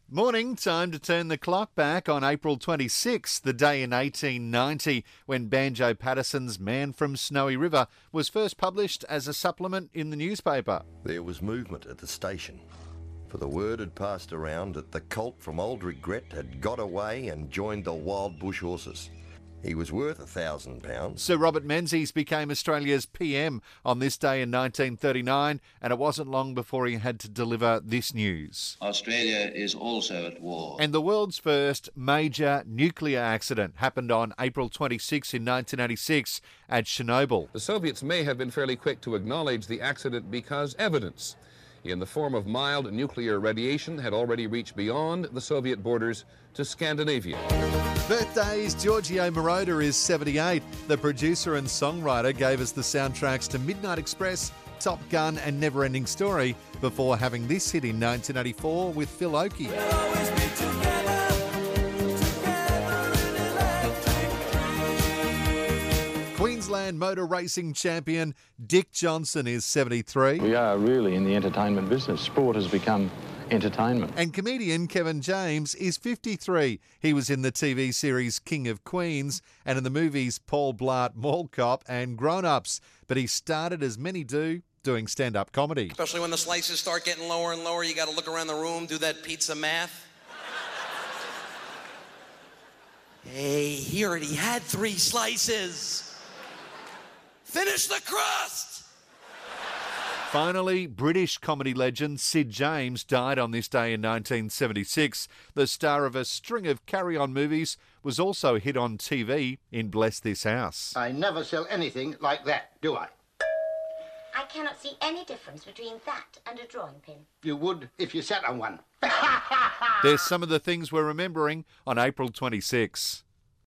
Morning, time to turn the clock back on April 26th, the day in 1890 when Banjo Paterson's Man from Snowy River was first published as a supplement in the newspaper. There was movement at the station, for the word had passed around that the colt from Old Regret had got away and joined the Wild Bush Horses. He was worth £1,000. Sir Robert Menzies became Australia's PM on this day in 1939, and it wasn't long before he had to deliver this news. Australia is also at war. And the world's first major nuclear accident happened on April 26 in 1986 at Chernobyl. The Soviets may have been fairly quick to acknowledge the accident because evidence in the form of mild nuclear radiation had already reached beyond the Soviet borders to Scandinavia. Birthdays, Giorgio Moroder is 78. The producer and songwriter gave us the soundtracks to Midnight Express, Top Gun and Neverending Story before having this hit in 1984 with Phil Oakey. Queensland motor racing champion Dick Johnson is 73. We are really in the entertainment business. Sport has become entertainment. And comedian Kevin James is 53. He was in the TV series King of Queens and in the movies Paul Blart Mall Cop and Grown Ups. But he started, as many do, doing stand-up comedy. Especially when the slices start getting lower and lower, you got to look around the room, do that pizza math. Hey, he already had 3 slices. Finish the crust! Finally, British comedy legend Sid James died on this day in 1976. The star of a string of carry-on movies was also a hit on TV in Bless This House. I never sell anything like that, do I? I cannot see any difference between that and a drawing pin. You would if you sat on one. There's some of the things we're remembering on April 26.